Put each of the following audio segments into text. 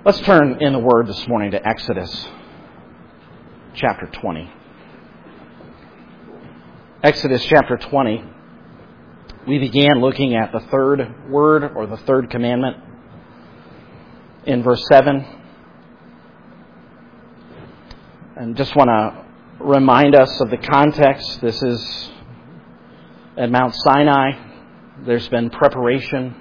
Let's turn in the Word this morning to Exodus chapter 20. Exodus chapter 20. We began looking at the third word or the third commandment in verse 7. And just want to remind us of the context. This is at Mount Sinai. There's been preparation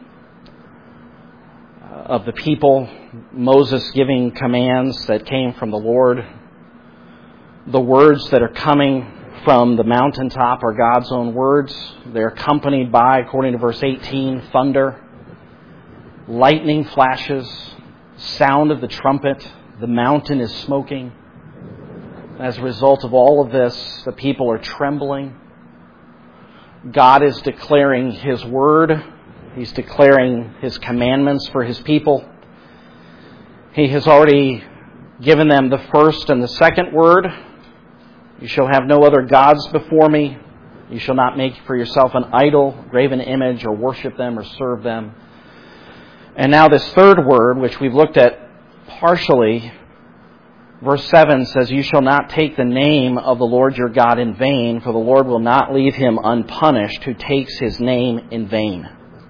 of the people, Moses giving commands that came from the Lord. The words that are coming from the mountaintop are God's own words. They're accompanied by, according to verse 18, thunder, lightning flashes, sound of the trumpet. The mountain is smoking. As a result of all of this, the people are trembling. God is declaring His word. He's declaring His commandments for His people. He has already given them the first and the second word. You shall have no other gods before me. You shall not make for yourself an idol, graven image, or worship them or serve them. And now this third word, which we've looked at partially, verse 7 says, You shall not take the name of the Lord your God in vain, for the Lord will not leave him unpunished who takes His name in vain.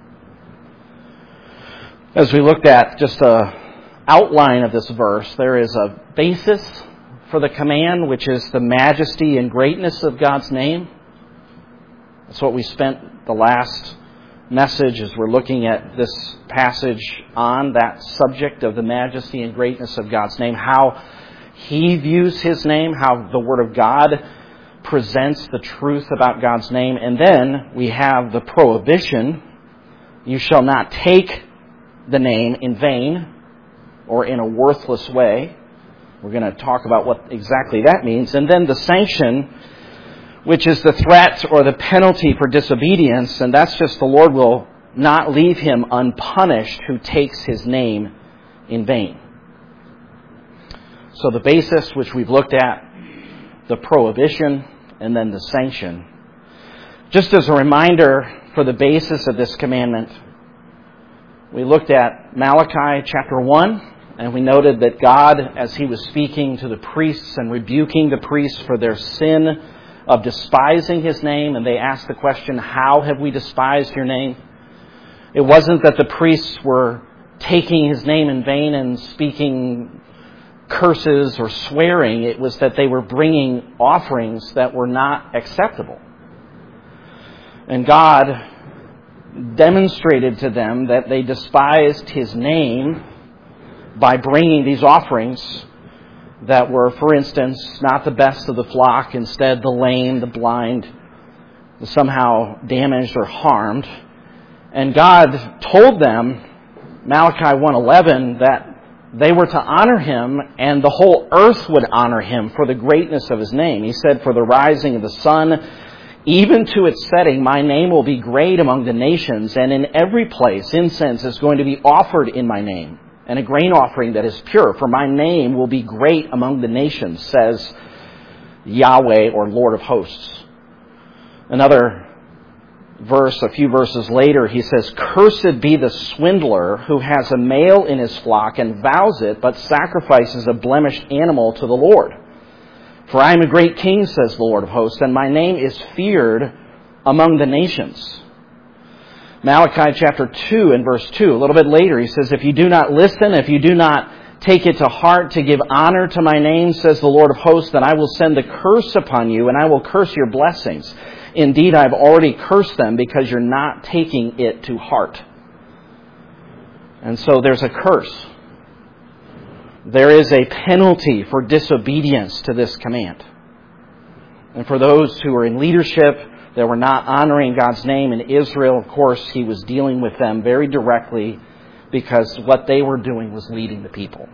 As we looked at just an outline of this verse, there is a basis for the command, which is the majesty and greatness of God's name. That's what we spent the last message as we're looking at this passage on, that subject of the majesty and greatness of God's name, how He views His name, how the Word of God presents the truth about God's name. And then we have the prohibition, you shall not take the name in vain or in a worthless way. We're going to talk about what exactly that means. And then the sanction, which is the threat or the penalty for disobedience, and that's just the Lord will not leave him unpunished who takes His name in vain. So the basis which we've looked at, the prohibition, and then the sanction. Just as a reminder for the basis of this commandment, we looked at Malachi chapter 1, and we noted that God, as He was speaking to the priests and rebuking the priests for their sin of despising His name, and they asked the question, how have we despised your name? It wasn't that the priests were taking His name in vain and speaking curses or swearing. It was that they were bringing offerings that were not acceptable. And God demonstrated to them that they despised His name by bringing these offerings that were, for instance, not the best of the flock, instead the lame, the blind, the somehow damaged or harmed. And God told them, Malachi 1:11, that they were to honor Him and the whole earth would honor Him for the greatness of His name. He said, for the rising of the sun, even to its setting, my name will be great among the nations, and in every place incense is going to be offered in my name, and a grain offering that is pure, for my name will be great among the nations, says Yahweh, or Lord of hosts. Another verse, a few verses later, He says, Cursed be the swindler who has a male in his flock and vows it, but sacrifices a blemished animal to the Lord. For I am a great king, says the Lord of hosts, and my name is feared among the nations. Malachi chapter 2 and verse 2, a little bit later, He says, If you do not listen, if you do not take it to heart to give honor to my name, says the Lord of hosts, then I will send the curse upon you, and I will curse your blessings. Indeed, I have already cursed them because you're not taking it to heart. And so there's a curse. There is a penalty for disobedience to this command. And for those who are in leadership that were not honoring God's name in Israel, of course, He was dealing with them very directly because what they were doing was leading the people.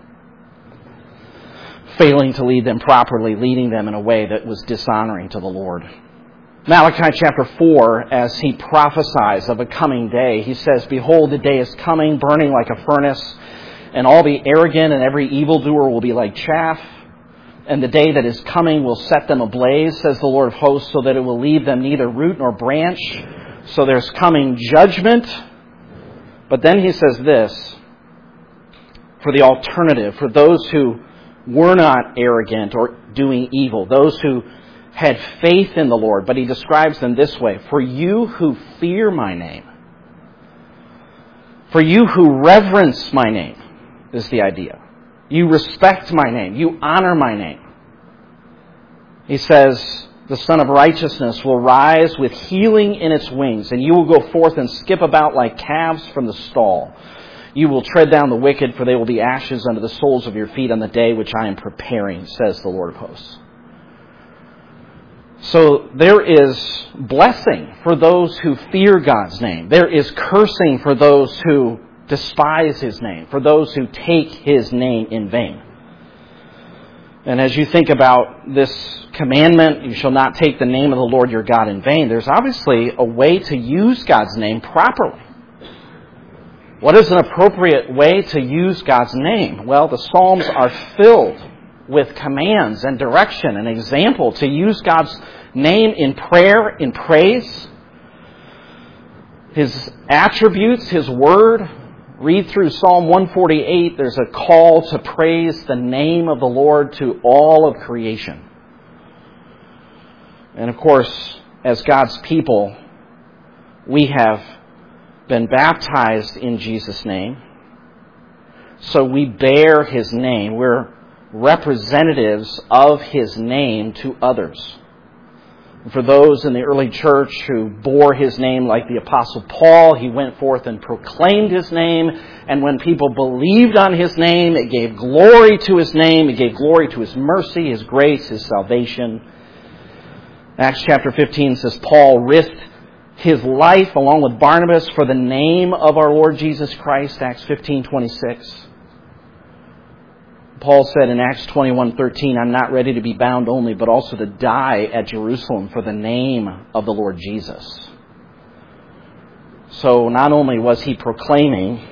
Failing to lead them properly, leading them in a way that was dishonoring to the Lord. Malachi chapter 4, as he prophesies of a coming day, he says, Behold, the day is coming, burning like a furnace, and all the arrogant and every evildoer will be like chaff. And the day that is coming will set them ablaze, says the Lord of hosts, so that it will leave them neither root nor branch. So there's coming judgment. But then he says this, for the alternative, for those who were not arrogant or doing evil, those who had faith in the Lord. But he describes them this way: for you who fear my name, for you who reverence my name, is the idea. You respect my name. You honor my name. He says, the Son of Righteousness will rise with healing in its wings, and you will go forth and skip about like calves from the stall. You will tread down the wicked, for they will be ashes under the soles of your feet on the day which I am preparing, says the Lord of hosts. So there is blessing for those who fear God's name. There is cursing for those who despise His name, for those who take His name in vain. And as you think about this commandment, you shall not take the name of the Lord your God in vain, there's obviously a way to use God's name properly. What is an appropriate way to use God's name? Well, the Psalms are filled with commands and direction and example to use God's name in prayer, in praise. His attributes, His Word. Read through Psalm 148. There's a call to praise the name of the Lord to all of creation. And of course, as God's people, we have been baptized in Jesus' name. So we bear His name. We're representatives of His name to others. For those in the early church who bore His name, like the Apostle Paul, he went forth and proclaimed His name. And when people believed on His name, it gave glory to His name. It gave glory to His mercy, His grace, His salvation. Acts chapter 15 says, Paul risked his life along with Barnabas for the name of our Lord Jesus Christ. Acts 15:26. Paul said in Acts 21:13, I'm not ready to be bound only, but also to die at Jerusalem for the name of the Lord Jesus. So not only was he proclaiming,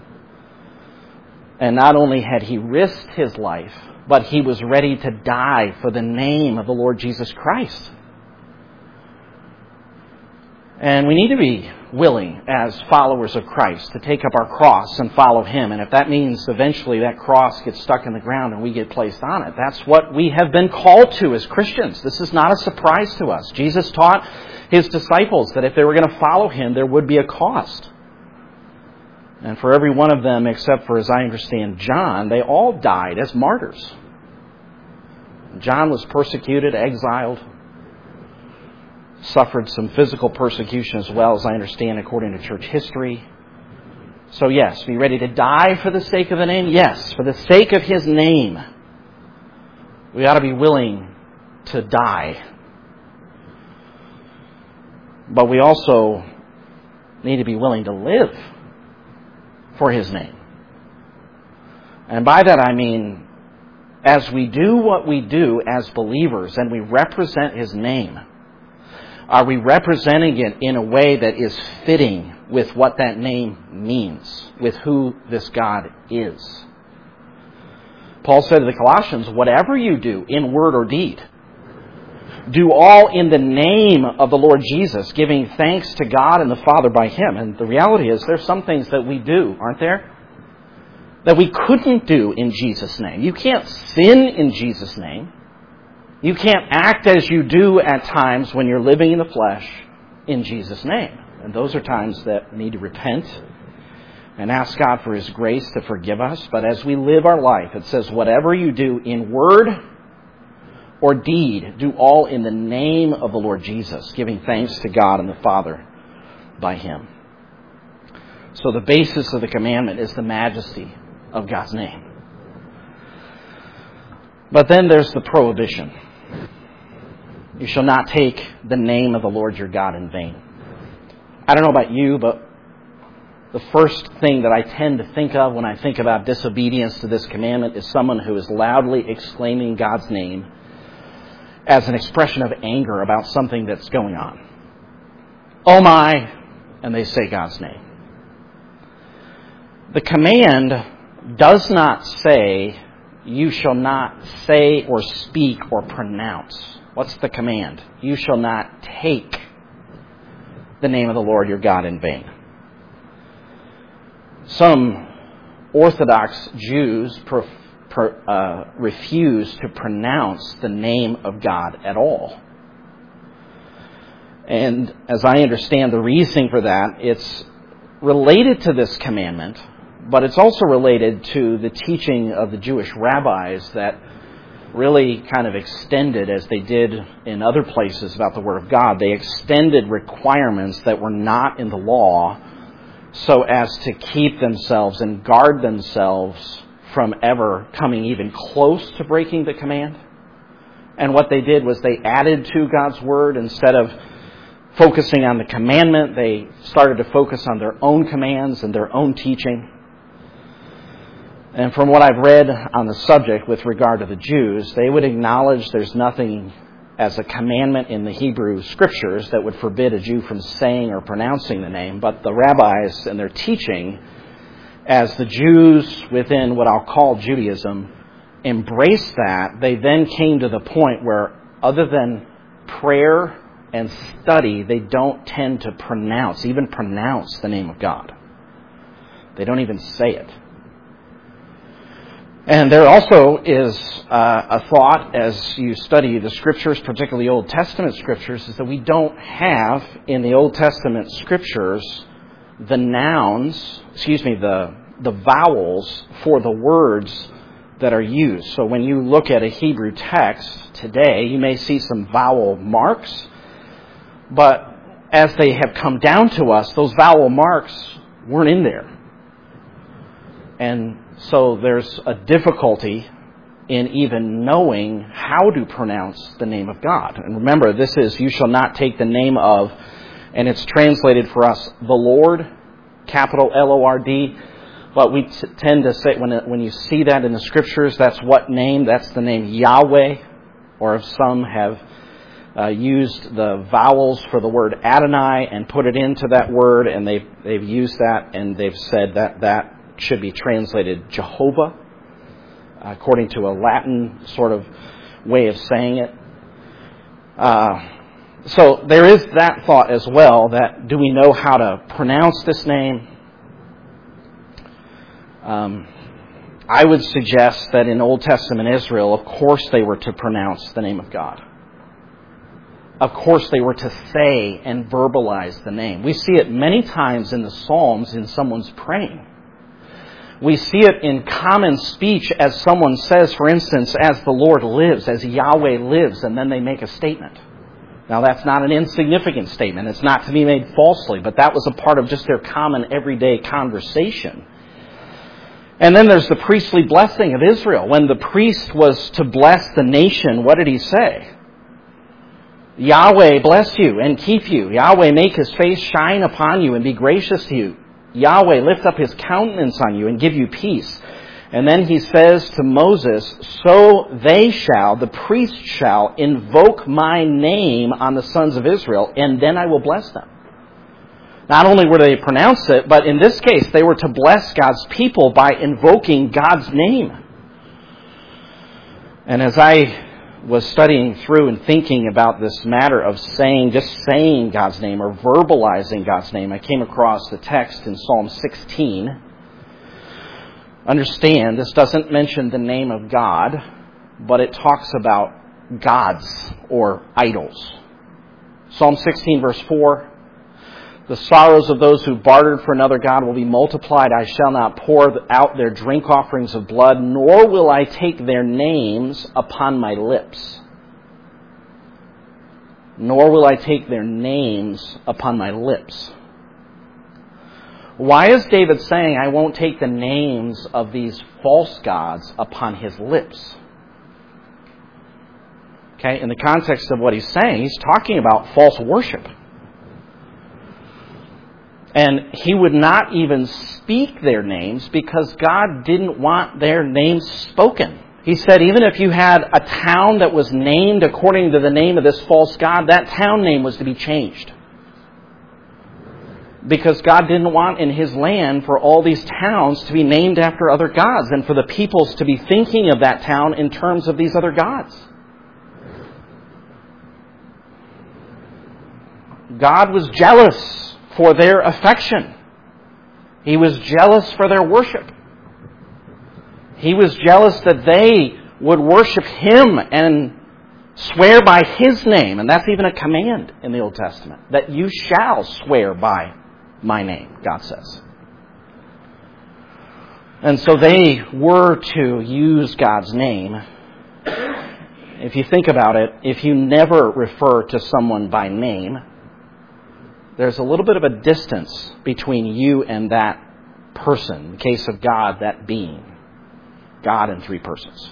and not only had he risked his life, but he was ready to die for the name of the Lord Jesus Christ. And we need to be willing, as followers of Christ, to take up our cross and follow Him. And if that means eventually that cross gets stuck in the ground and we get placed on it, that's what we have been called to as Christians. This is not a surprise to us. Jesus taught His disciples that if they were going to follow Him, there would be a cost. And for every one of them, except for, as I understand, John, they all died as martyrs. John was persecuted, exiled, suffered some physical persecution as well, as I understand, according to church history. So yes, be ready to die for the sake of the name? Yes, for the sake of His name. We ought to be willing to die. But we also need to be willing to live for His name. And by that I mean, as we do what we do as believers and we represent His name, are we representing it in a way that is fitting with what that name means, with who this God is? Paul said to the Colossians, whatever you do in word or deed, do all in the name of the Lord Jesus, giving thanks to God and the Father by Him. And the reality is there's some things that we do, aren't there, that we couldn't do in Jesus' name. You can't sin in Jesus' name. You can't act as you do at times when you're living in the flesh in Jesus' name. And those are times that we need to repent and ask God for His grace to forgive us. But as we live our life, it says, whatever you do in word or deed, do all in the name of the Lord Jesus, giving thanks to God and the Father by Him. So the basis of the commandment is the majesty of God's name. But then there's the prohibition. You shall not take the name of the Lord your God in vain. I don't know about you, but the first thing that I tend to think of when I think about disobedience to this commandment is someone who is loudly exclaiming God's name as an expression of anger about something that's going on. Oh my, and they say God's name. The command does not say, you shall not say or speak or pronounce. What's the command? You shall not take the name of the Lord your God in vain. Some Orthodox Jews refuse to pronounce the name of God at all. And as I understand the reasoning for that, it's related to this commandment, but it's also related to the teaching of the Jewish rabbis that really kind of extended, as they did in other places about the Word of God, they extended requirements that were not in the law so as to keep themselves and guard themselves from ever coming even close to breaking the command. And what they did was they added to God's Word. Instead of focusing on the commandment, they started to focus on their own commands and their own teaching. And from what I've read on the subject with regard to the Jews, they would acknowledge there's nothing as a commandment in the Hebrew Scriptures that would forbid a Jew from saying or pronouncing the name. But the rabbis and their teaching, as the Jews within what I'll call Judaism embraced that, they then came to the point where other than prayer and study, they don't tend to even pronounce the name of God. They don't even say it. And there also is a thought, as you study the Scriptures, particularly Old Testament Scriptures, is that we don't have in the Old Testament Scriptures the vowels for the words that are used. So when you look at a Hebrew text today, you may see some vowel marks, but as they have come down to us, those vowel marks weren't in there. And so there's a difficulty in even knowing how to pronounce the name of God. And remember, this is, you shall not take the name of, and it's translated for us, the Lord, capital L-O-R-D. But we tend to say, when you see that in the Scriptures, that's what name? That's the name Yahweh. Or if some have used the vowels for the word Adonai and put it into that word, and they've used that, and they've said that should be translated Jehovah, according to a Latin sort of way of saying it. So there is that thought as well, that do we know how to pronounce this name? I would suggest that in Old Testament Israel, of course they were to pronounce the name of God. Of course they were to say and verbalize the name. We see it many times in the Psalms in someone's praying. We see it in common speech as someone says, for instance, as the Lord lives, as Yahweh lives, and then they make a statement. Now that's not an insignificant statement. It's not to be made falsely, but that was a part of just their common everyday conversation. And then there's the priestly blessing of Israel. When the priest was to bless the nation, what did he say? Yahweh bless you and keep you. Yahweh make His face shine upon you and be gracious to you. Yahweh lift up His countenance on you and give you peace. And then he says to Moses, so the priest shall invoke my name on the sons of Israel, and then I will bless them. Not only were they to pronounce it, but in this case, they were to bless God's people by invoking God's name. And as I was studying through and thinking about this matter of saying God's name or verbalizing God's name, I came across the text in Psalm 16. Understand, this doesn't mention the name of God, but it talks about gods or idols. Psalm 16 verse 4, the sorrows of those who bartered for another god will be multiplied. I shall not pour out their drink offerings of blood, nor will I take their names upon my lips. Nor will I take their names upon my lips. Why is David saying, I won't take the names of these false gods upon his lips? Okay, in the context of what he's saying, he's talking about false worship. And he would not even speak their names because God didn't want their names spoken. He said even if you had a town that was named according to the name of this false god, that town name was to be changed. Because God didn't want in His land for all these towns to be named after other gods and for the peoples to be thinking of that town in terms of these other gods. God was jealous for their affection. He was jealous for their worship. He was jealous that they would worship Him and swear by His name. And that's even a command in the Old Testament, that you shall swear by my name, God says. And so they were to use God's name. If you think about it, if you never refer to someone by name, there's a little bit of a distance between you and that person. In the case of God, that being. God in three persons.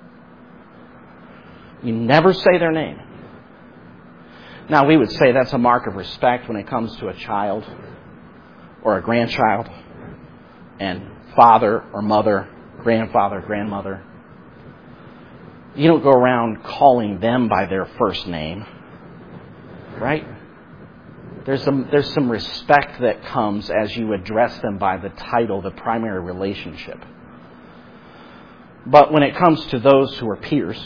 You never say their name. Now, we would say that's a mark of respect when it comes to a child or a grandchild, and father or mother, grandfather, grandmother. You don't go around calling them by their first name, right? There's some respect that comes as you address them by the title, the primary relationship. But when it comes to those who are peers,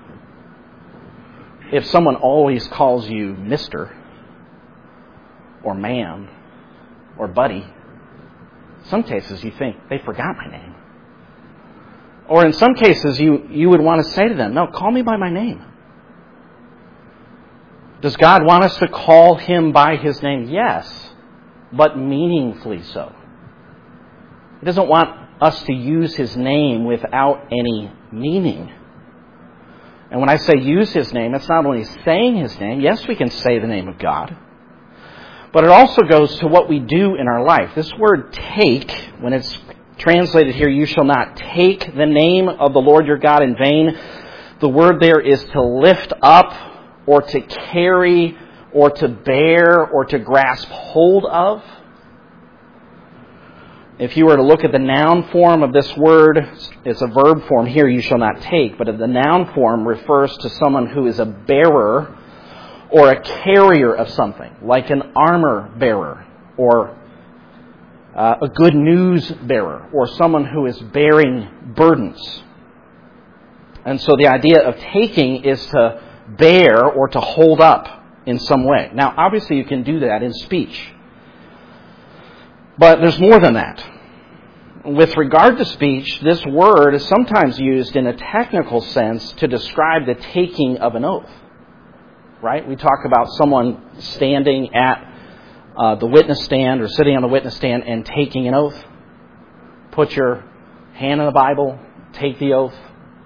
if someone always calls you Mr. or ma'am or buddy, some cases you think, they forgot my name. Or in some cases you would want to say to them, no, call me by my name. Does God want us to call Him by His name? Yes, but meaningfully so. He doesn't want us to use His name without any meaning. And when I say use His name, it's not only saying His name. Yes, we can say the name of God. But it also goes to what we do in our life. This word take, when it's translated here, you shall not take the name of the Lord your God in vain. The word there is to lift up or to carry or to bear or to grasp hold of. If you were to look at the noun form of this word, it's a verb form here, you shall not take, but the noun form refers to someone who is a bearer or a carrier of something, like an armor bearer or a good news bearer or someone who is bearing burdens. And so the idea of taking is to bear or to hold up in some way. Now, obviously you can do that in speech. But there's more than that. With regard to speech, this word is sometimes used in a technical sense to describe the taking of an oath. Right? We talk about someone standing at the witness stand or sitting on the witness stand and taking an oath. Put your hand on the Bible, take the oath.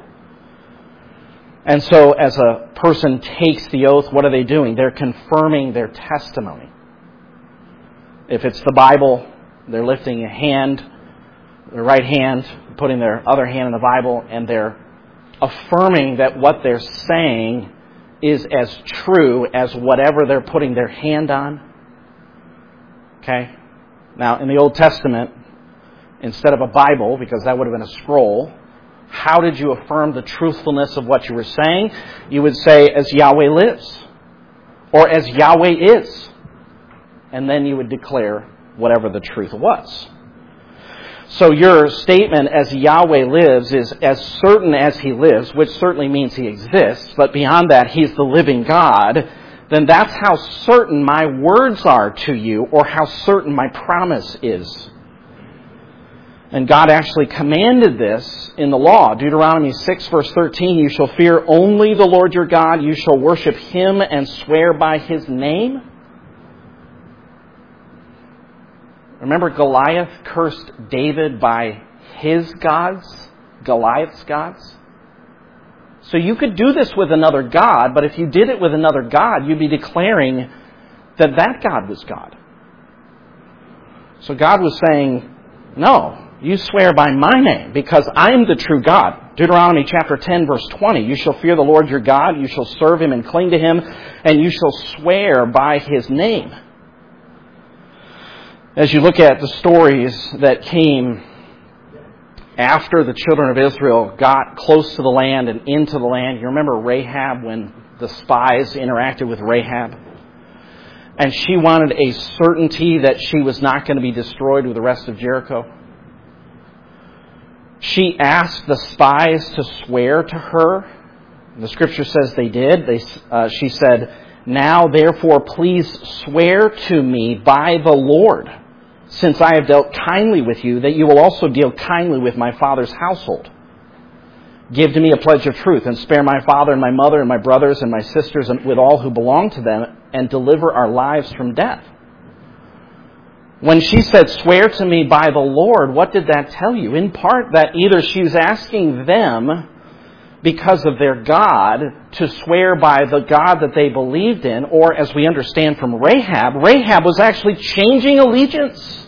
And so as a person takes the oath, what are they doing? They're confirming their testimony. If it's the Bible, they're lifting a hand, their right hand, putting their other hand in the Bible, and they're affirming that what they're saying is as true as whatever they're putting their hand on. Okay? Now, in the Old Testament, instead of a Bible, because that would have been a scroll, how did you affirm the truthfulness of what you were saying? You would say, as Yahweh lives, or as Yahweh is. And then you would declare whatever the truth was. So your statement, as Yahweh lives, is as certain as He lives, which certainly means He exists, but beyond that, He's the living God. Then that's how certain my words are to you, or how certain my promise is. And God actually commanded this in the law. Deuteronomy 6 verse 13, you shall fear only the Lord your God, you shall worship Him and swear by His name. Remember, Goliath cursed David by his gods, Goliath's gods. So you could do this with another god, but if you did it with another god, you'd be declaring that that God was God. So God was saying, no, you swear by my name, because I am the true God. Deuteronomy chapter 10, verse 20, you shall fear the Lord your God, you shall serve Him and cling to Him, and you shall swear by His name. As you look at the stories that came after the children of Israel got close to the land and into the land, you remember Rahab, when the spies interacted with Rahab? And she wanted a certainty that she was not going to be destroyed with the rest of Jericho. She asked the spies to swear to her. The scripture says they did. She said, now therefore please swear to me by the Lord, since I have dealt kindly with you, that you will also deal kindly with my father's household. Give to me a pledge of truth, and spare my father and my mother and my brothers and my sisters and with all who belong to them, and deliver our lives from death. When she said, swear to me by the Lord, what did that tell you? In part that either she was asking them, because of their God, to swear by the God that they believed in, or as we understand from Rahab, Rahab was actually changing allegiance.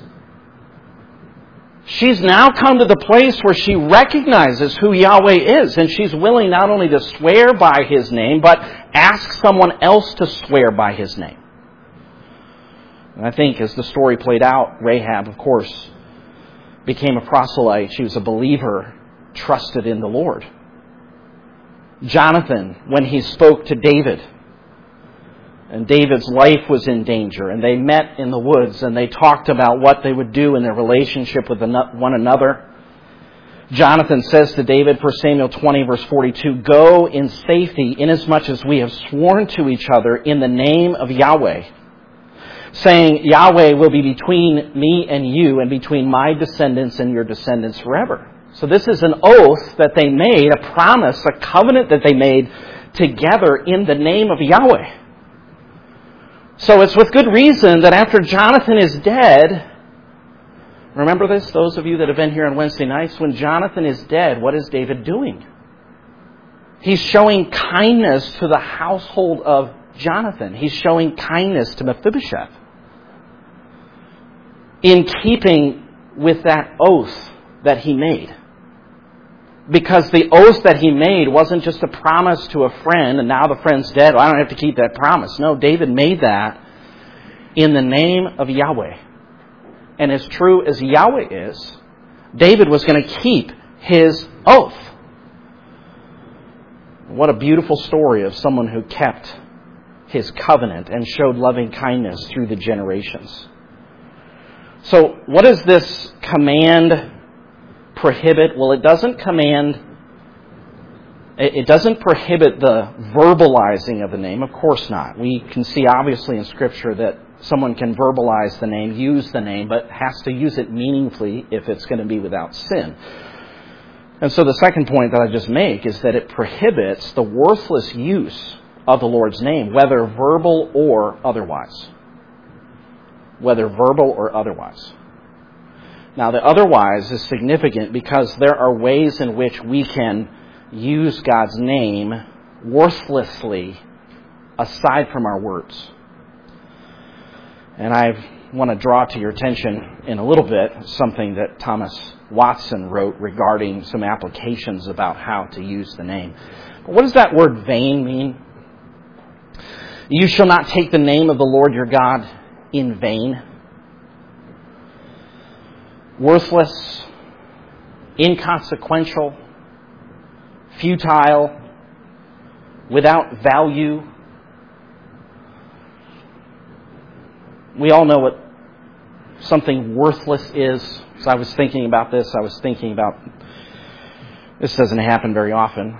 She's now come to the place where she recognizes who Yahweh is, and she's willing not only to swear by His name, but ask someone else to swear by His name. And I think as the story played out, Rahab, of course, became a proselyte. She was a believer, trusted in the Lord. Jonathan, when he spoke to David, and David's life was in danger, and they met in the woods, and they talked about what they would do in their relationship with one another. Jonathan says to David, 1 Samuel 20, verse 42, go in safety, inasmuch as we have sworn to each other in the name of Yahweh, saying, Yahweh will be between me and you, and between my descendants and your descendants forever. So this is an oath that they made, a promise, a covenant that they made together in the name of Yahweh. So it's with good reason that after Jonathan is dead, remember this, those of you that have been here on Wednesday nights, when Jonathan is dead, what is David doing? He's showing kindness to the household of Jonathan. He's showing kindness to Mephibosheth, in keeping with that oath that he made. Because the oath that he made wasn't just a promise to a friend, and now the friend's dead, well, I don't have to keep that promise. No, David made that in the name of Yahweh. And as true as Yahweh is, David was going to keep his oath. What a beautiful story of someone who kept his covenant and showed loving kindness through the generations. So what does this command prohibit? Well, it doesn't prohibit the verbalizing of the name. Of course not. We can see obviously in Scripture that someone can verbalize the name, use the name, but has to use it meaningfully if it's going to be without sin. And so the second point that I just make is that it prohibits the worthless use of the Lord's name, whether verbal or otherwise. Whether verbal or otherwise. Now, the otherwise is significant because there are ways in which we can use God's name worthlessly aside from our words. And I want to draw to your attention in a little bit something that Thomas Watson wrote regarding some applications about how to use the name. But what does that word vain mean? You shall not take the name of the Lord your God in vain. Worthless, inconsequential, futile, without value. We all know what something worthless is. As I was thinking about this, this doesn't happen very often,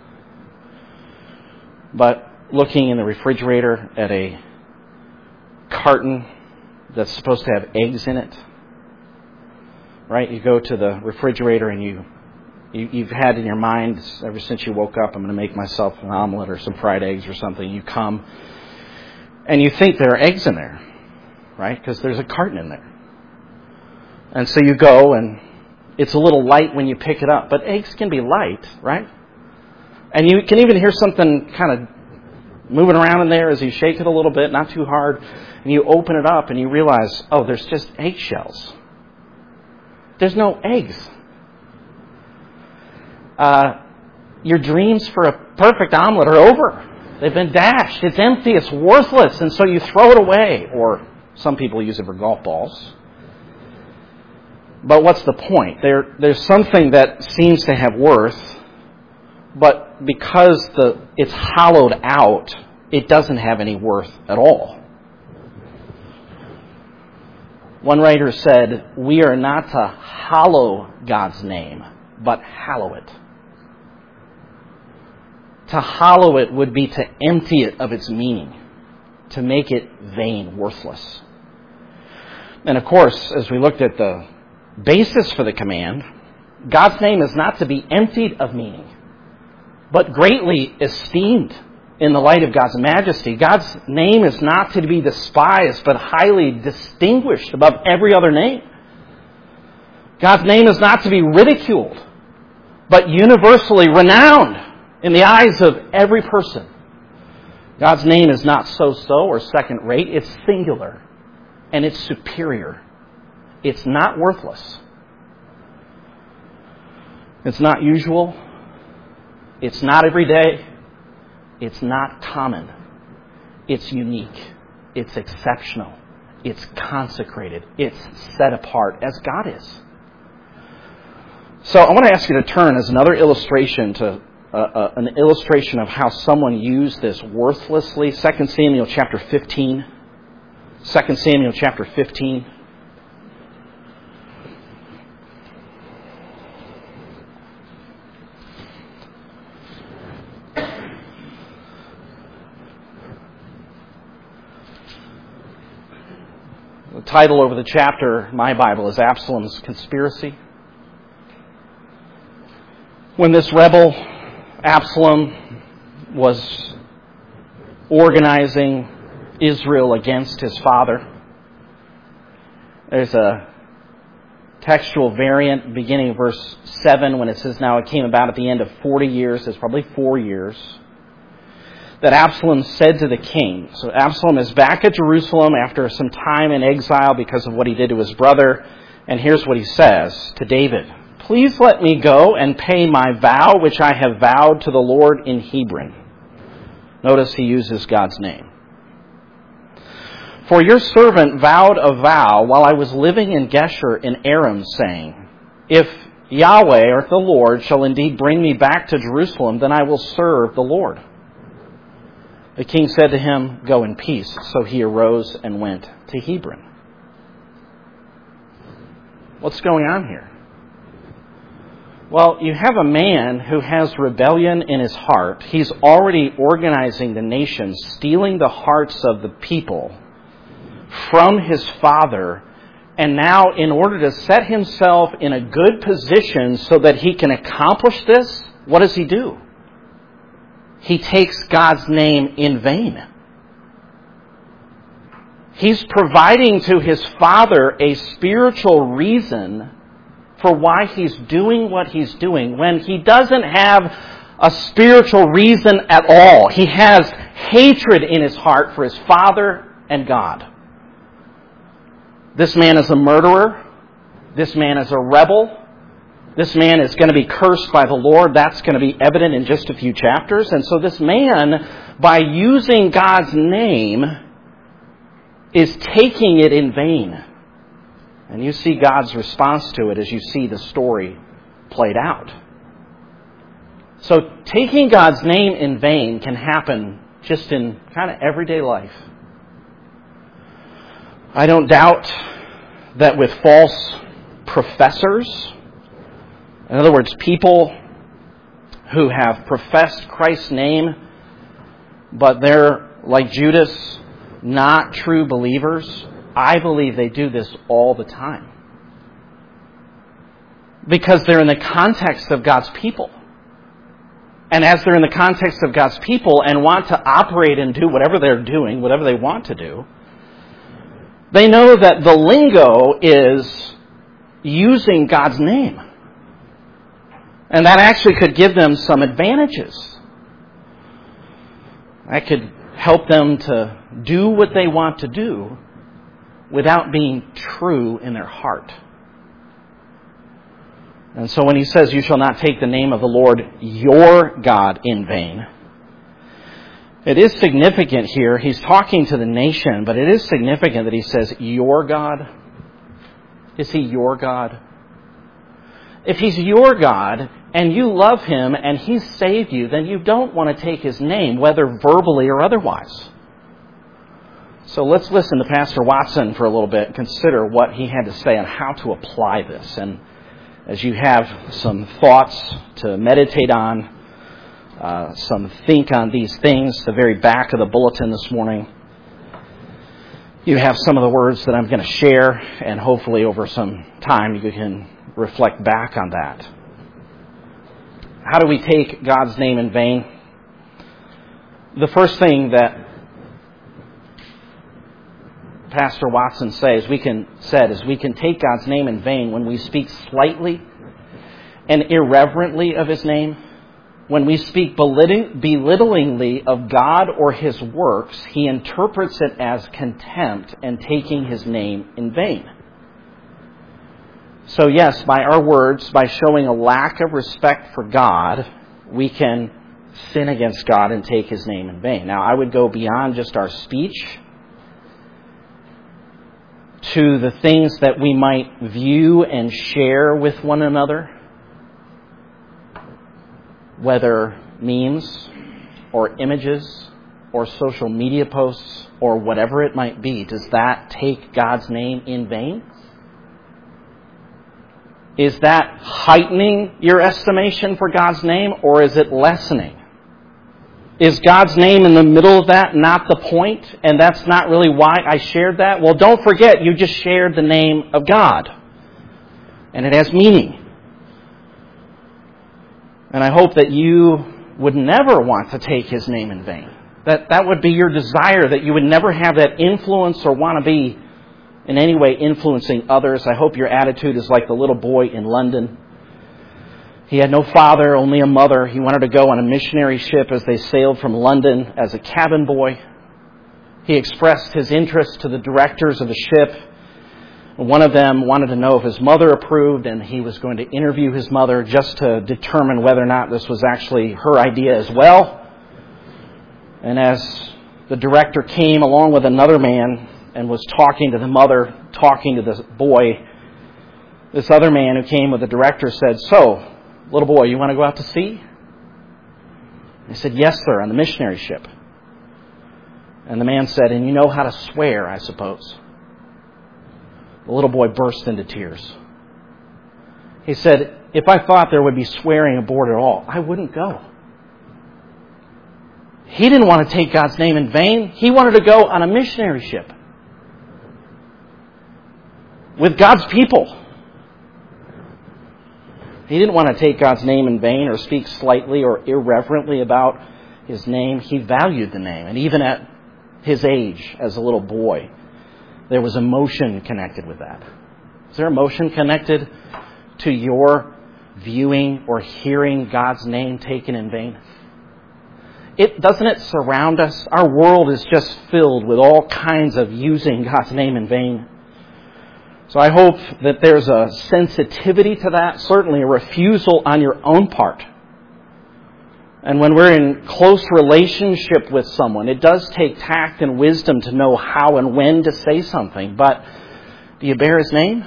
but looking in the refrigerator at a carton that's supposed to have eggs in it. Right? You go to the refrigerator and you've had in your mind ever since you woke up, I'm going to make myself an omelet or some fried eggs or something. You come and you think there are eggs in there, right? Because there's a carton in there. And so you go and it's a little light when you pick it up, but eggs can be light, right? And you can even hear something kind of moving around in there as you shake it a little bit, not too hard, and you open it up and you realize, oh, there's just eggshells. There's no eggs. Your dreams for a perfect omelet are over. They've been dashed. It's empty. It's worthless. And so you throw it away. Or some people use it for golf balls. But what's the point? There's something that seems to have worth, but because it's hollowed out, it doesn't have any worth at all. One writer said, we are not to hallow God's name, but hallow it. To hallow it would be to empty it of its meaning, to make it vain, worthless. And of course, as we looked at the basis for the command, God's name is not to be emptied of meaning. but greatly esteemed in the light of God's majesty. God's name is not to be despised, but highly distinguished above every other name. God's name is not to be ridiculed, but universally renowned in the eyes of every person. God's name is not so-so or second-rate. It's singular, and it's superior. It's not worthless. It's not usual. It's not everyday. It's not common. It's unique. It's exceptional. It's consecrated. It's set apart as God is. So I want to ask you to turn as another illustration to an illustration of how someone used this worthlessly. 2 Samuel chapter 15. 2 Samuel chapter 15. The title over the chapter, my Bible, is Absalom's Conspiracy. When this rebel, Absalom, was organizing Israel against his father, there's a textual variant beginning of verse 7 when it says, now it came about at the end of 40 years, it's probably 4 years, that Absalom said to the king. So Absalom is back at Jerusalem after some time in exile because of what he did to his brother. And here's what he says to David. Please let me go and pay my vow which I have vowed to the Lord in Hebron. Notice he uses God's name. For your servant vowed a vow while I was living in Geshur in Aram, saying, if Yahweh or the Lord shall indeed bring me back to Jerusalem, then I will serve the Lord. The king said to him, go in peace. So he arose and went to Hebron. What's going on here? Well, you have a man who has rebellion in his heart. He's already organizing the nation, stealing the hearts of the people from his father. And now, in order to set himself in a good position so that he can accomplish this, what does he do? He takes God's name in vain. He's providing to his father a spiritual reason for why he's doing what he's doing when he doesn't have a spiritual reason at all. He has hatred in his heart for his father and God. This man is a murderer. This man is a rebel. This man is going to be cursed by the Lord. That's going to be evident in just a few chapters. And so this man, by using God's name, is taking it in vain. And you see God's response to it as you see the story played out. So taking God's name in vain can happen just in kind of everyday life. I don't doubt that with false professors, in other words, people who have professed Christ's name, but they're, like Judas, not true believers, I believe they do this all the time. Because they're in the context of God's people. And as they're in the context of God's people and want to operate and do whatever they're doing, whatever they want to do, they know that the lingo is using God's name. And that actually could give them some advantages. That could help them to do what they want to do without being true in their heart. And so when he says, you shall not take the name of the Lord your God in vain, it is significant here. He's talking to the nation, but it is significant that he says, your God. Is he your God? If he's your God and you love him and he's saved you, then you don't want to take his name, whether verbally or otherwise. So let's listen to Pastor Watson for a little bit and consider what he had to say on how to apply this. And as you have some thoughts to meditate on, some think on these things, the very back of the bulletin this morning, you have some of the words that I'm going to share, and hopefully over some time you can reflect back on that. How do we take God's name in vain? The first thing that Pastor Watson says we can take God's name in vain when we speak slightly and irreverently of His name. When we speak belittlingly of God or His works, He interprets it as contempt and taking His name in vain. So yes, by our words, by showing a lack of respect for God, we can sin against God and take His name in vain. Now, I would go beyond just our speech to the things that we might view and share with one another, whether memes or images or social media posts or whatever it might be. Does that take God's name in vain? Is that heightening your estimation for God's name, or is it lessening? Is God's name in the middle of that not the point, and that's not really why I shared that? Well, don't forget, you just shared the name of God, and it has meaning. And I hope that you would never want to take His name in vain. That would be your desire, that you would never have that influence or want to be in any way influencing others. I hope your attitude is like the little boy in London. He had no father, only a mother. He wanted to go on a missionary ship as they sailed from London as a cabin boy. He expressed his interest to the directors of the ship. One of them wanted to know if his mother approved, and he was going to interview his mother just to determine whether or not this was actually her idea as well. And as the director came along with another man and was talking to the mother, talking to the boy, this other man who came with the director said, "So, little boy, you want to go out to sea?" He said, "Yes, sir, on the missionary ship." And the man said, "And you know how to swear, I suppose?" The little boy burst into tears. He said, "If I thought there would be swearing aboard at all, I wouldn't go." He didn't want to take God's name in vain. He wanted to go on a missionary ship with God's people. He didn't want to take God's name in vain or speak slightly or irreverently about His name. He valued the name. And even at his age, as a little boy, there was emotion connected with that. Is there emotion connected to your viewing or hearing God's name taken in vain? Doesn't it surround us? Our world is just filled with all kinds of using God's name in vain. So I hope that there's a sensitivity to that, certainly a refusal on your own part. And when we're in close relationship with someone, it does take tact and wisdom to know how and when to say something. But do you bear His name?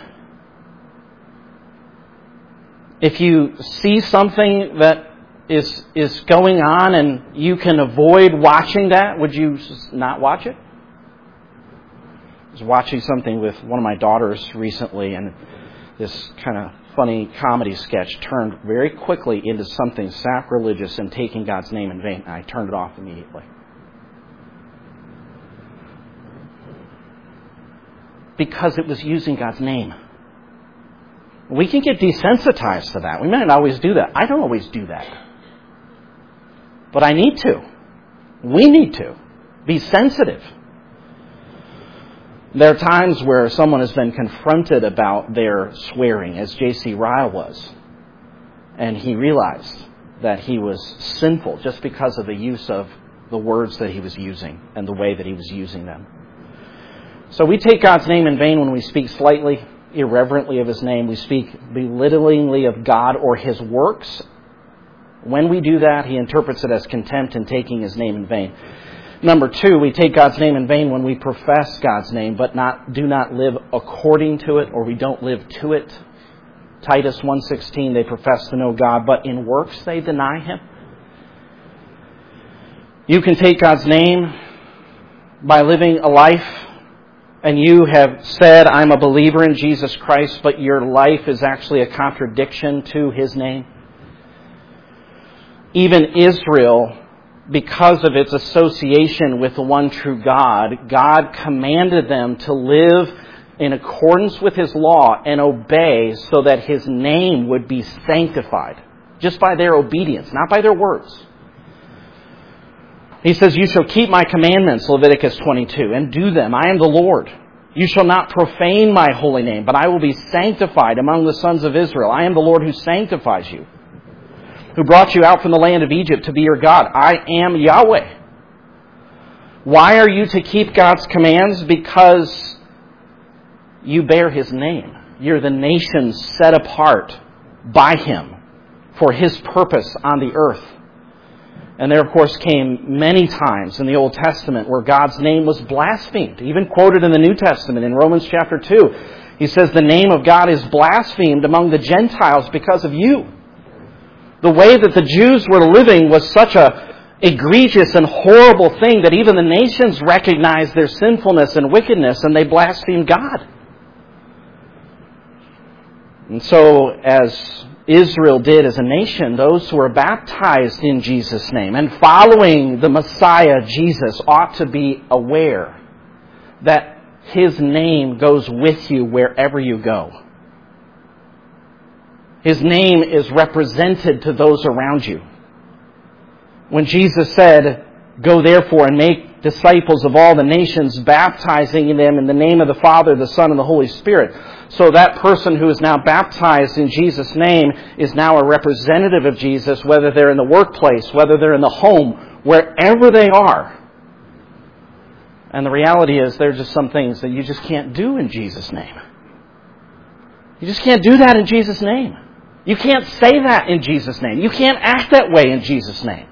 If you see something that is going on and you can avoid watching that, would you not watch it? I was watching something with one of my daughters recently, and this kind of funny comedy sketch turned very quickly into something sacrilegious and taking God's name in vain. I turned it off immediately. Because it was using God's name. We can get desensitized to that. We may not always do that. I don't always do that. But I need to. We need to be sensitive. There are times where someone has been confronted about their swearing, as J.C. Ryle was. And he realized that he was sinful just because of the use of the words that he was using and the way that he was using them. So we take God's name in vain when we speak slightly, irreverently of His name. We speak belittlingly of God or His works. When we do that, He interprets it as contempt and taking His name in vain. Number two, we take God's name in vain when we profess God's name, but do not live according to it, or we don't live to it. Titus 1:16, they profess to know God, but in works they deny Him. You can take God's name by living a life, and you have said, "I'm a believer in Jesus Christ," but your life is actually a contradiction to His name. Even Israel, because of its association with the one true God, God commanded them to live in accordance with His law and obey so that His name would be sanctified. just by their obedience, not by their words. He says, you shall keep my commandments, Leviticus 22, and do them. I am the Lord. You shall not profane my holy name, but I will be sanctified among the sons of Israel. I am the Lord who sanctifies you, who brought you out from the land of Egypt to be your God. I am Yahweh. Why are you to keep God's commands? Because you bear His name. You're the nation set apart by Him for His purpose on the earth. And there, of course, came many times in the Old Testament where God's name was blasphemed, even quoted in the New Testament in Romans chapter 2. He says, the name of God is blasphemed among the Gentiles because of you. The way that the Jews were living was such a egregious and horrible thing that even the nations recognized their sinfulness and wickedness, and they blasphemed God. And so, as Israel did as a nation, those who are baptized in Jesus' name and following the Messiah, Jesus, ought to be aware that His name goes with you wherever you go. His name is represented to those around you. When Jesus said, go therefore and make disciples of all the nations, baptizing them in the name of the Father, the Son, and the Holy Spirit. So that person who is now baptized in Jesus' name is now a representative of Jesus, whether they're in the workplace, whether they're in the home, wherever they are. And the reality is there are just some things that you just can't do in Jesus' name. You just can't do that in Jesus' name. You can't say that in Jesus' name. You can't act that way in Jesus' name.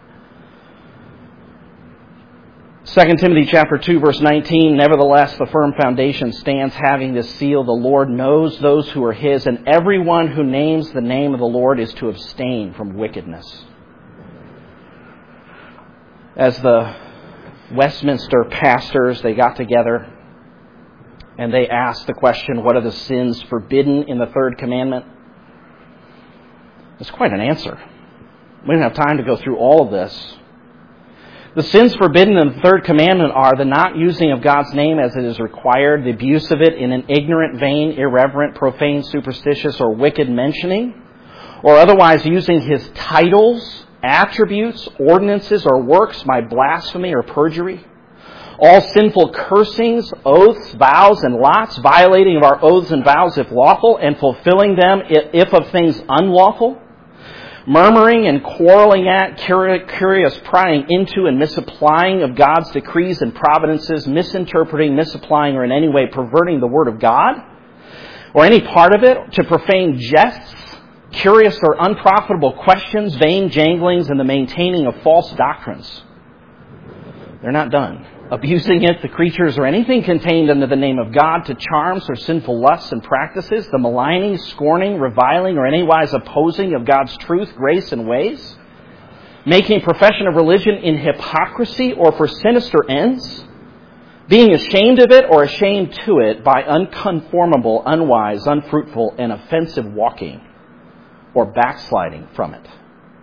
2 Timothy chapter 2, verse 19, nevertheless, the firm foundation stands having this seal. The Lord knows those who are His, and everyone who names the name of the Lord is to abstain from wickedness. As the Westminster pastors, they got together and they asked the question, what are the sins forbidden in the third commandment? It's quite an answer. We don't have time to go through all of this. The sins forbidden in the third commandment are the not using of God's name as it is required, the abuse of it in an ignorant, vain, irreverent, profane, superstitious, or wicked mentioning, or otherwise using His titles, attributes, ordinances, or works by blasphemy or perjury. All sinful cursings, oaths, vows, and lots, violating of our oaths and vows if lawful, and fulfilling them if of things unlawful. Murmuring and quarreling at, curious prying into and misapplying of God's decrees and providences, misinterpreting, misapplying, or in any way perverting the Word of God, or any part of it, to profane jests, curious or unprofitable questions, vain janglings, and the maintaining of false doctrines. They're not done. Abusing it, the creatures, or anything contained under the name of God, to charms or sinful lusts and practices, the maligning, scorning, reviling, or anywise opposing of God's truth, grace, and ways, making profession of religion in hypocrisy or for sinister ends, being ashamed of it or ashamed to it by unconformable, unwise, unfruitful, and offensive walking, or backsliding from it.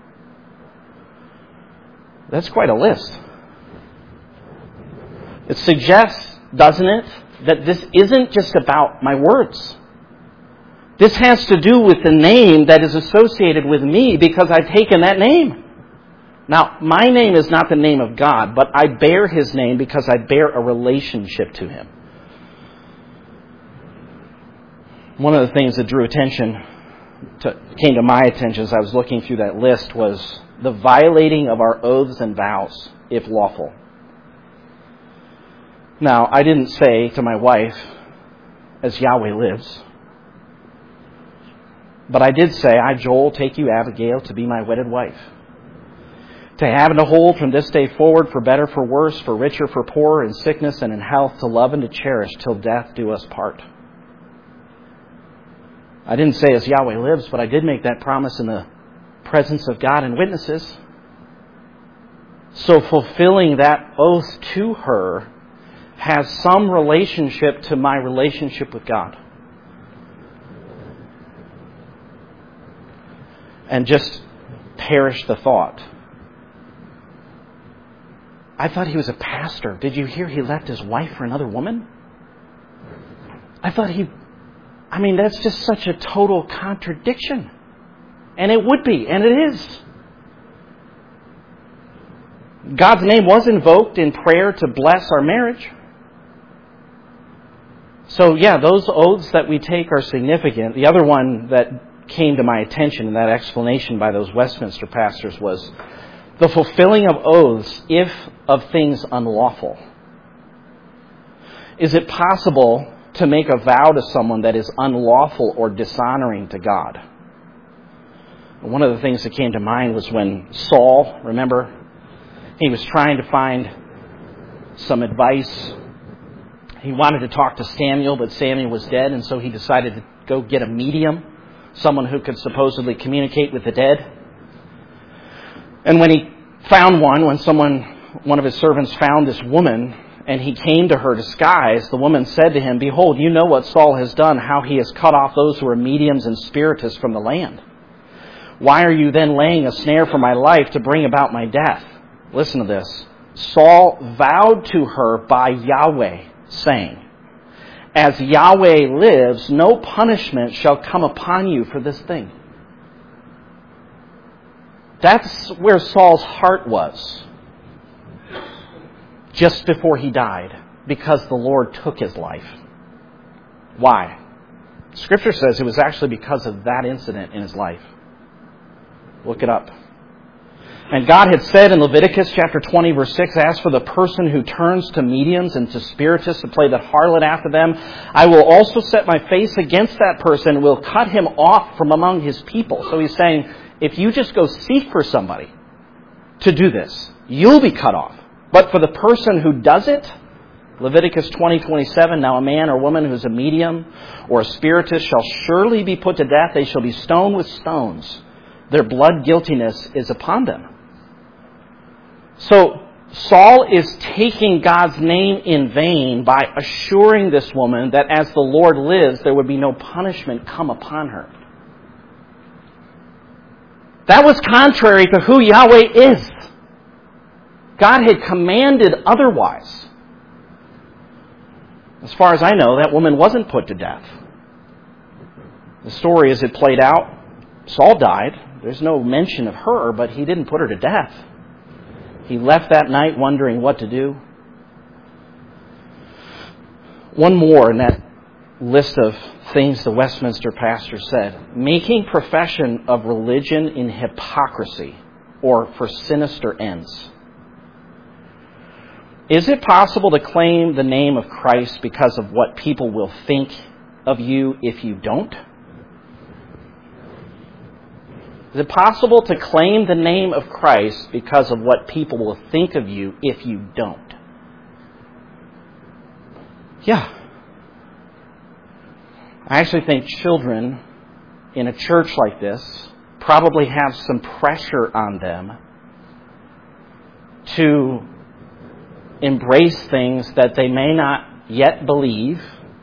That's quite a list. It suggests, doesn't it, that this isn't just about my words. This has to do with the name that is associated with me because I've taken that name. Now, my name is not the name of God, but I bear His name because I bear a relationship to Him. One of the things that came to my attention as I was looking through that list was the violating of our oaths and vows, if lawful. Now, I didn't say to my wife, as Yahweh lives, but I did say, I, Joel, take you, Abigail, to be my wedded wife. To have and to hold from this day forward, for better, for worse, for richer, for poorer, in sickness and in health, to love and to cherish till death do us part. I didn't say as Yahweh lives, but I did make that promise in the presence of God and witnesses. So fulfilling that oath to her has some relationship to my relationship with God. And just perish the thought. I thought he was a pastor. Did you hear he left his wife for another woman? I thought that's just such a total contradiction. And it would be, and it is. God's name was invoked in prayer to bless our marriage. So yeah, those oaths that we take are significant. The other one that came to my attention in that explanation by those Westminster pastors was the fulfilling of oaths if of things unlawful. Is it possible to make a vow to someone that is unlawful or dishonoring to God? One of the things that came to mind was when Saul, remember, he was trying to find some advice. He wanted to talk to Samuel, but Samuel was dead, and so he decided to go get a medium, someone who could supposedly communicate with the dead. And when he found one of his servants found this woman, and he came to her disguised, the woman said to him, "Behold, you know what Saul has done, how he has cut off those who are mediums and spiritists from the land. Why are you then laying a snare for my life to bring about my death?" Listen to this. Saul vowed to her by Yahweh, saying, "As Yahweh lives, no punishment shall come upon you for this thing." That's where Saul's heart was just before he died, because the Lord took his life. Why? Scripture says it was actually because of that incident in his life. Look it up. And God had said in Leviticus chapter 20, verse 6, "As for the person who turns to mediums and to spiritists to play the harlot after them, I will also set my face against that person and will cut him off from among his people." So he's saying, if you just go seek for somebody to do this, you'll be cut off. But for the person who does it, Leviticus 20:27, "Now a man or woman who is a medium or a spiritist shall surely be put to death. They shall be stoned with stones. Their blood guiltiness is upon them." So Saul is taking God's name in vain by assuring this woman that as the Lord lives, there would be no punishment come upon her. That was contrary to who Yahweh is. God had commanded otherwise. As far as I know, that woman wasn't put to death. The story as it played out, Saul died. There's no mention of her, but he didn't put her to death. He left that night wondering what to do. One more in that list of things the Westminster pastor said: making profession of religion in hypocrisy or for sinister ends. Is it possible to claim the name of Christ because of what people will think of you if you don't? Is it possible to claim the name of Christ because of what people will think of you if you don't? Yeah. I actually think children in a church like this probably have some pressure on them to embrace things that they may not yet believe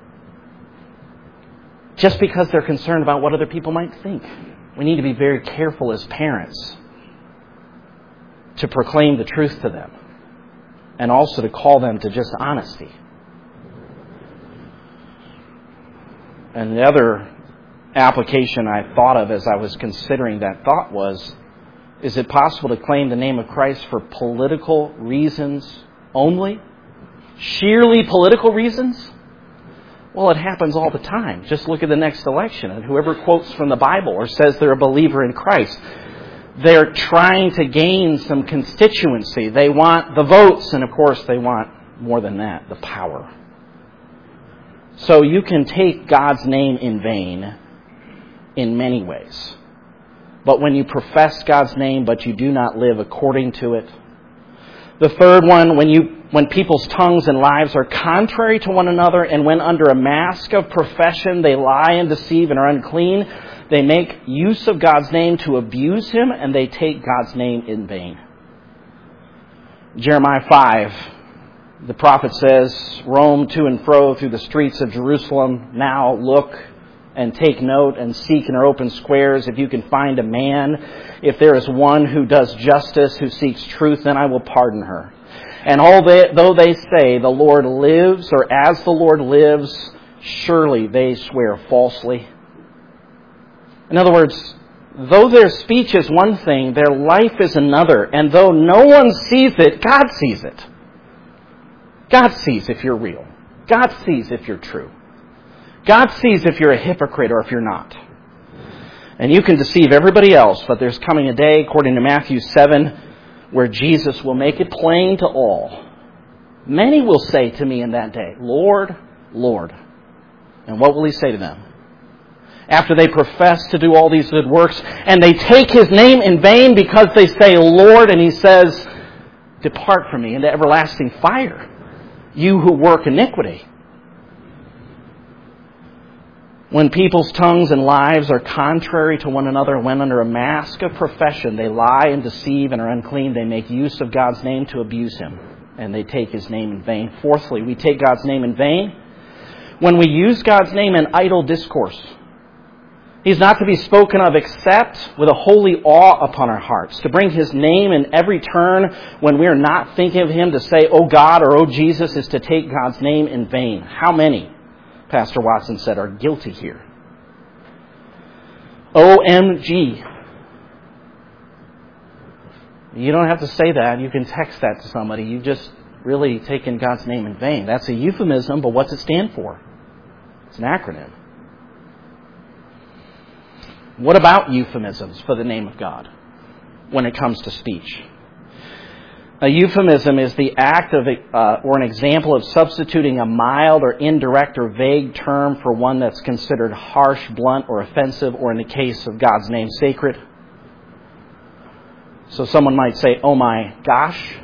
just because they're concerned about what other people might think. We need to be very careful as parents to proclaim the truth to them and also to call them to just honesty. And the other application I thought of as I was considering that thought was, is it possible to claim the name of Christ for political reasons only? Sheerly political reasons? Well, it happens all the time. Just look at the next election, and whoever quotes from the Bible or says they're a believer in Christ, they're trying to gain some constituency. They want the votes, and of course they want more than that, the power. So you can take God's name in vain in many ways. But when you profess God's name but you do not live according to it. The third one, when people's tongues and lives are contrary to one another, and when under a mask of profession they lie and deceive and are unclean, they make use of God's name to abuse Him, and they take God's name in vain. Jeremiah 5, the prophet says, "Roam to and fro through the streets of Jerusalem. Now look and take note and seek in her open squares. If you can find a man, if there is one who does justice, who seeks truth, then I will pardon her. And though they say the Lord lives, or as the Lord lives, surely they swear falsely." In other words, though their speech is one thing, their life is another. And though no one sees it, God sees it. God sees if you're real. God sees if you're true. God sees if you're a hypocrite or if you're not. And you can deceive everybody else, but there's coming a day, according to Matthew 7, where Jesus will make it plain to all. Many will say to me in that day, Lord, Lord. And what will He say to them? After they profess to do all these good works, and they take His name in vain because they say, Lord, and He says, depart from me into everlasting fire, you who work iniquity. When people's tongues and lives are contrary to one another, when under a mask of profession they lie and deceive and are unclean, they make use of God's name to abuse Him, and they take His name in vain. Fourthly, we take God's name in vain when we use God's name in idle discourse. He's not to be spoken of except with a holy awe upon our hearts, to bring His name in every turn when we are not thinking of Him, to say, oh God or oh Jesus, is to take God's name in vain. How many, Pastor Watson said, are guilty here? OMG. You don't have to say that. You can text that to somebody. You've just really taken God's name in vain. That's a euphemism, but what's it stand for? It's an acronym. What about euphemisms for the name of God when it comes to speech? A euphemism is the act of or an example of substituting a mild or indirect or vague term for one that's considered harsh, blunt, or offensive, or in the case of God's name, sacred. So someone might say, oh my gosh,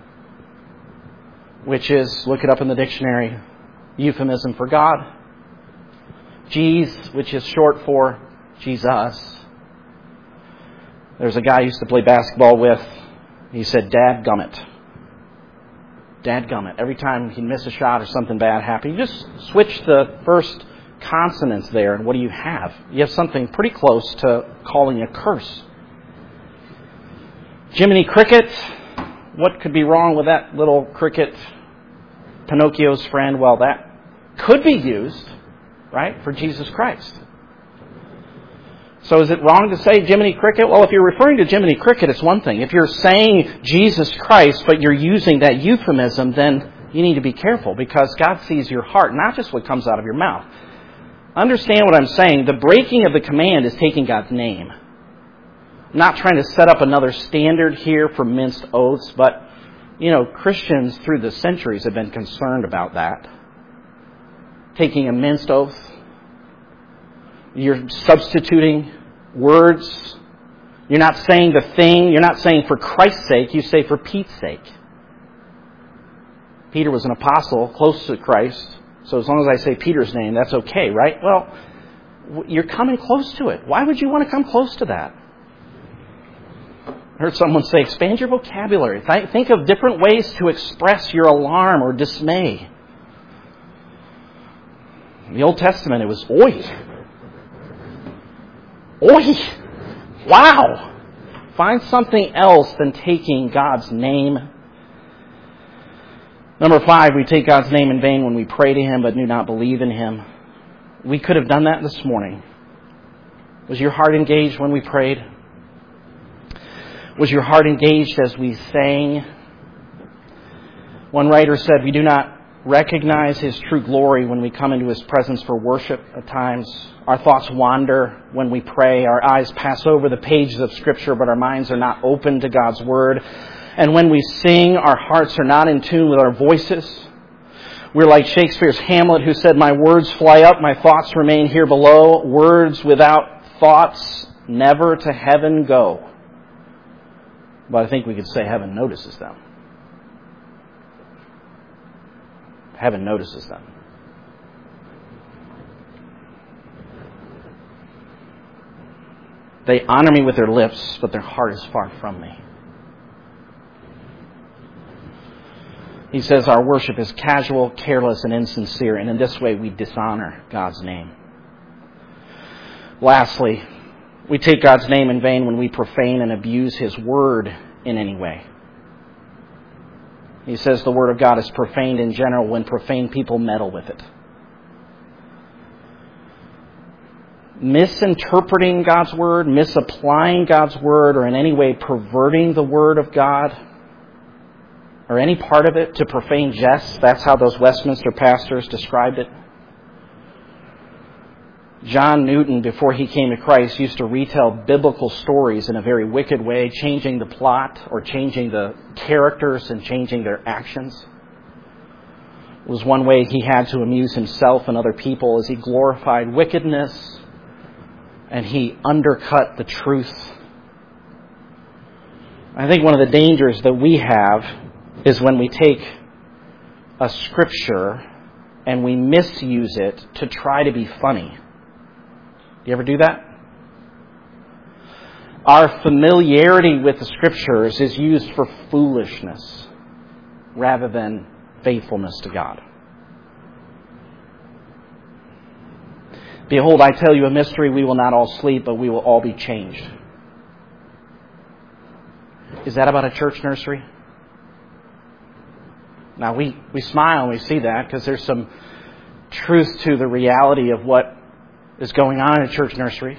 which is, look it up in the dictionary, euphemism for God. Jeez, which is short for Jesus. There's a guy I used to play basketball with. He said, dadgummit. Dadgummit. Every time he'd miss a shot or something bad happened, you just switch the first consonants there, and what do you have? You have something pretty close to calling a curse. Jiminy Cricket. What could be wrong with that little cricket? Pinocchio's friend. Well, that could be used, right, for Jesus Christ. So is it wrong to say Jiminy Cricket? Well, if you're referring to Jiminy Cricket, it's one thing. If you're saying Jesus Christ, but you're using that euphemism, then you need to be careful, because God sees your heart, not just what comes out of your mouth. Understand what I'm saying. The breaking of the command is taking God's name. I'm not trying to set up another standard here for minced oaths, but, Christians through the centuries have been concerned about that. Taking a minced oath. You're substituting words. You're not saying the thing. You're not saying for Christ's sake. You say for Pete's sake. Peter was an apostle close to Christ. So as long as I say Peter's name, that's okay, right? Well, you're coming close to it. Why would you want to come close to that? I heard someone say, expand your vocabulary. Think of different ways to express your alarm or dismay. In the Old Testament, it was oi. Oi! Wow! Find something else than taking God's name. Number 5, we take God's name in vain when we pray to Him but do not believe in Him. We could have done that this morning. Was your heart engaged when we prayed? Was your heart engaged as we sang? One writer said, we do not recognize His true glory when we come into His presence for worship at times. Our thoughts wander when we pray. Our eyes pass over the pages of Scripture, but our minds are not open to God's Word. And when we sing, our hearts are not in tune with our voices. We're like Shakespeare's Hamlet, who said, my words fly up, my thoughts remain here below. Words without thoughts never to heaven go. But I think we could say heaven notices them. Heaven notices them. They honor me with their lips, but their heart is far from me. He says our worship is casual, careless, and insincere, and in this way we dishonor God's name. Lastly, we take God's name in vain when we profane and abuse His Word in any way. He says the Word of God is profaned in general when profane people meddle with it. misinterpreting God's Word, misapplying God's Word, or in any way perverting the Word of God, or any part of it to profane jests. That's how those Westminster pastors described it. John Newton, before he came to Christ, used to retell biblical stories in a very wicked way, changing the plot or changing the characters and changing their actions. It was one way he had to amuse himself and other people as he glorified wickedness and he undercut the truth. I think one of the dangers that we have is when we take a scripture and we misuse it to try to be funny. Do you ever do that? Our familiarity with the Scriptures is used for foolishness rather than faithfulness to God. Behold, I tell you a mystery, we will not all sleep, but we will all be changed. Is that about a church nursery? Now, we smile when we see that because there's some truth to the reality of what is going on in a church nursery.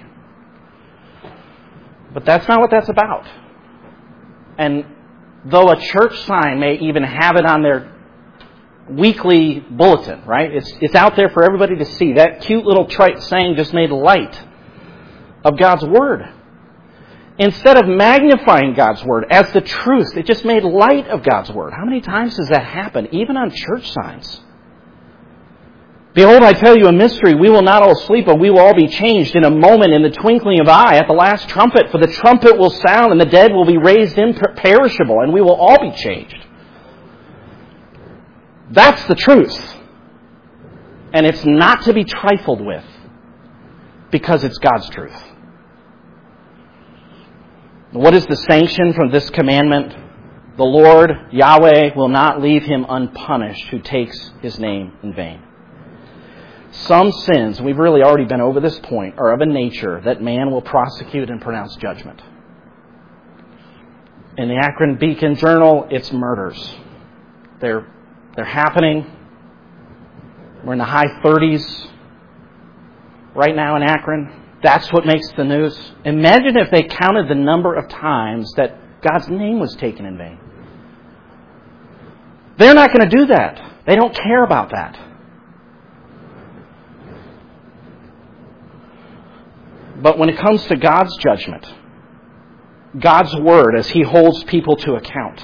But that's not what that's about. And though a church sign may even have it on their weekly bulletin, right? It's out there for everybody to see. That cute little trite saying just made light of God's Word. Instead of magnifying God's Word as the truth, it just made light of God's Word. How many times does that happen, even on church signs? Behold, I tell you a mystery. We will not all sleep, but we will all be changed in a moment, in the twinkling of an eye, at the last trumpet. For the trumpet will sound, and the dead will be raised imperishable, and we will all be changed. That's the truth. And it's not to be trifled with, because it's God's truth. What is the sanction from this commandment? The Lord, Yahweh, will not leave him unpunished who takes his name in vain. Some sins, we've really already been over this point, are of a nature that man will prosecute and pronounce judgment. In the Akron Beacon Journal, it's murders. They're happening. We're in the high 30s right now in Akron. That's what makes the news. Imagine if they counted the number of times that God's name was taken in vain. They're not going to do that. They don't care about that. But when it comes to God's judgment, God's Word as He holds people to account,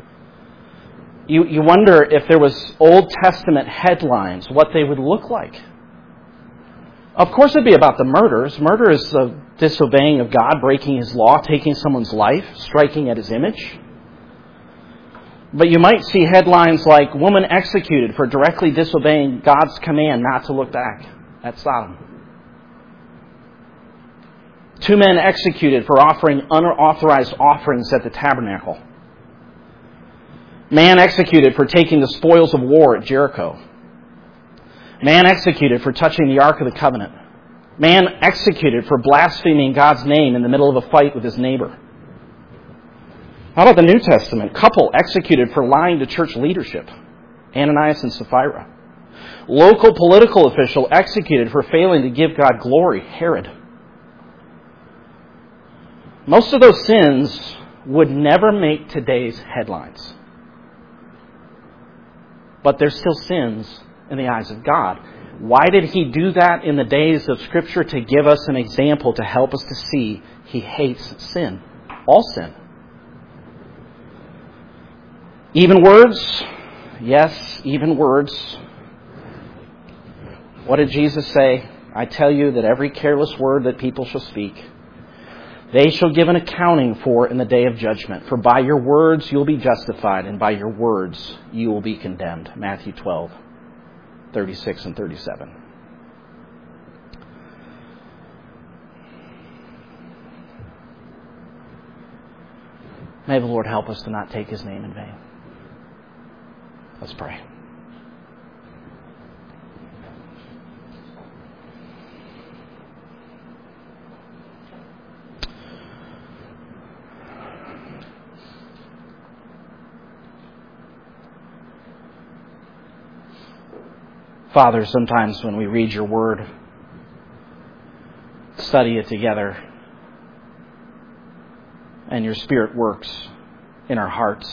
you wonder if there was Old Testament headlines, what they would look like. Of course it'd be about the murders. Murder is the disobeying of God, breaking His law, taking someone's life, striking at His image. But you might see headlines like, woman executed for directly disobeying God's command not to look back at Sodom. 2 men executed for offering unauthorized offerings at the tabernacle. Man executed for taking the spoils of war at Jericho. Man executed for touching the Ark of the Covenant. Man executed for blaspheming God's name in the middle of a fight with his neighbor. How about the New Testament? Couple executed for lying to church leadership. Ananias and Sapphira. Local political official executed for failing to give God glory. Herod. Most of those sins would never make today's headlines. But they're still sins in the eyes of God. Why did He do that in the days of Scripture? To give us an example, to help us to see He hates sin. All sin. Even words? Yes, even words. What did Jesus say? I tell you that every careless word that people shall speak, they shall give an accounting for in the day of judgment. For by your words you will be justified, and by your words you will be condemned. Matthew 12, 36 and 37. May the Lord help us to not take His name in vain. Let's pray. Father, sometimes when we read your word, study it together and your Spirit works in our hearts,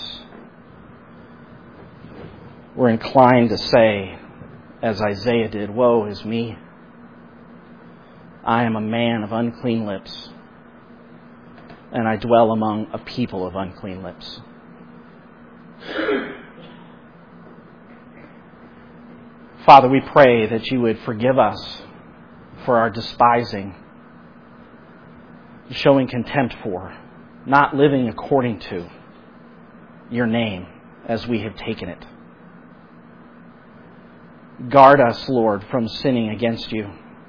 we're inclined to say, as Isaiah did, "Woe is me. I am a man of unclean lips, and I dwell among a people of unclean lips." Father, we pray that you would forgive us for our despising, showing contempt for, not living according to your name as we have taken it. Guard us, Lord, from sinning against you.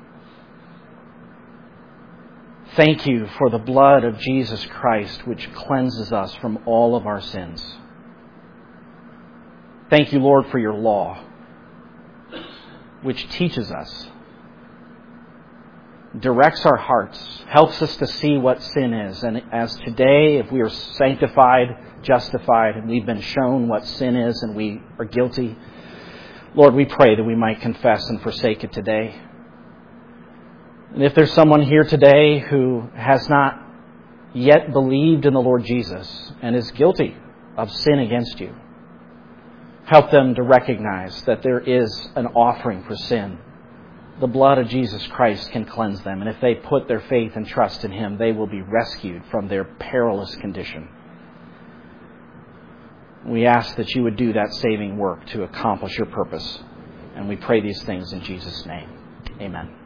Thank you for the blood of Jesus Christ, which cleanses us from all of our sins. Thank you, Lord, for your law, which teaches us, directs our hearts, helps us to see what sin is. And as today, if we are sanctified, justified, and we've been shown what sin is and we are guilty, Lord, we pray that we might confess and forsake it today. And if there's someone here today who has not yet believed in the Lord Jesus and is guilty of sin against you, help them to recognize that there is an offering for sin. The blood of Jesus Christ can cleanse them. And if they put their faith and trust in Him, they will be rescued from their perilous condition. We ask that you would do that saving work to accomplish your purpose. And we pray these things in Jesus' name. Amen.